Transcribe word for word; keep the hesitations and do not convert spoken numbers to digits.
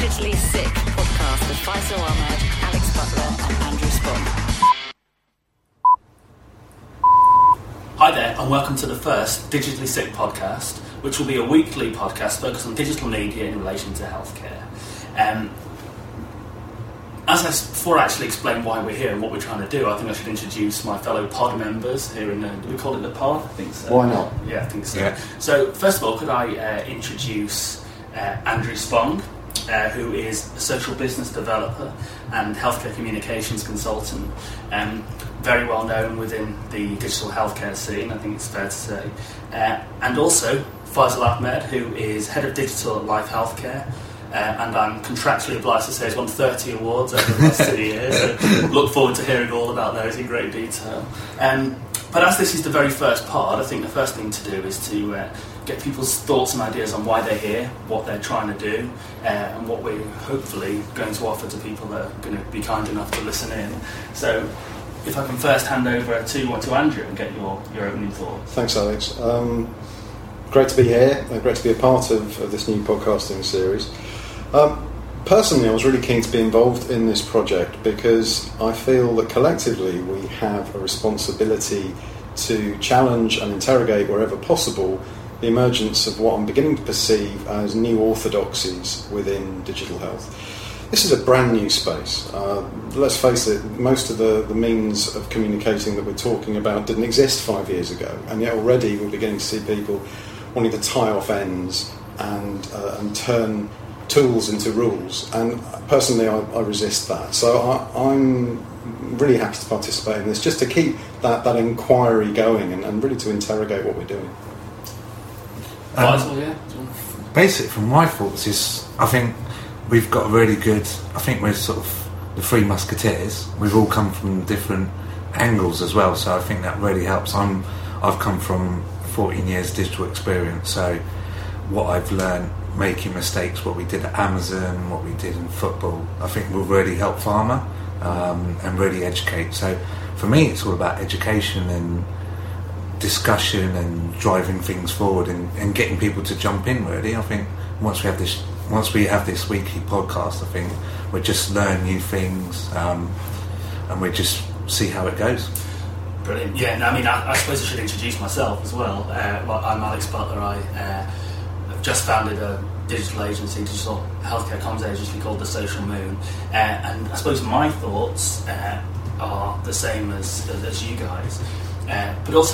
Digitally Sick podcast with Faisal Ahmed, Alex Butler and Andrew Spong. Hi there, and welcome to the first Digitally Sick podcast, which will be a weekly podcast focused on digital media in relation to healthcare. Um, as I, before I actually explain why we're here and what we're trying to do, I think I should introduce my fellow pod members here in the, do we call it the pod? I think so. Why not? Yeah, I think so. Yeah. So, first of all, could I uh, introduce uh, Andrew Spong, uh, who is a social business developer and healthcare communications consultant, um, very well known within the digital healthcare scene, I think it's fair to say. Uh, and also, Faisal Ahmed, who is head of digital at Life Healthcare. Uh, and I'm contractually obliged to say he's won thirty awards over the last two years, so look forward to hearing all about those in great detail. Um, but as this is the very first part, I think the first thing to do is to uh, get people's thoughts and ideas on why they're here, what they're trying to do, uh, and what we're hopefully going to offer to people that are going to be kind enough to listen in. So if I can first hand over to, to Andrew and get your, your opening thoughts. Thanks, Alex. Um, great to be here, uh, great to be a part of, of this new podcasting series. Um, personally, I was really keen to be involved in this project because I feel that collectively we have a responsibility to challenge and interrogate wherever possible the emergence of what I'm beginning to perceive as new orthodoxies within digital health. This is a brand new space. Uh, let's face it, most of the, the means of communicating that we're talking about didn't exist five years ago, and yet already we're beginning to see people wanting to tie off ends and, uh, and turn tools into rules, and personally I, I resist that. So I, I'm really happy to participate in this, just to keep that, that inquiry going and, and really to interrogate what we're doing. Um, Faisal, yeah? Basic from my thoughts is, I think we've got a really good, I think we're sort of the three musketeers. We've all come from different angles as well, so I think that really helps. I'm, I've come from fourteen years digital experience, so what I've learned making mistakes, what we did at Amazon, what we did in football, I think will really help pharma um, and really educate. So for me it's all about education and discussion and driving things forward and, and getting people to jump in really. I think once we have this once we have this weekly podcast, I think we just learn new things um, and we just see how it goes. Brilliant. Yeah, no, I mean, I, I suppose I should introduce myself as well. Uh, well I'm Alex Butler. I uh, have just founded a digital agency, digital healthcare comms agency called The Social Moon. Uh, and I suppose my thoughts uh, are the same as, as, as you guys. Uh, but also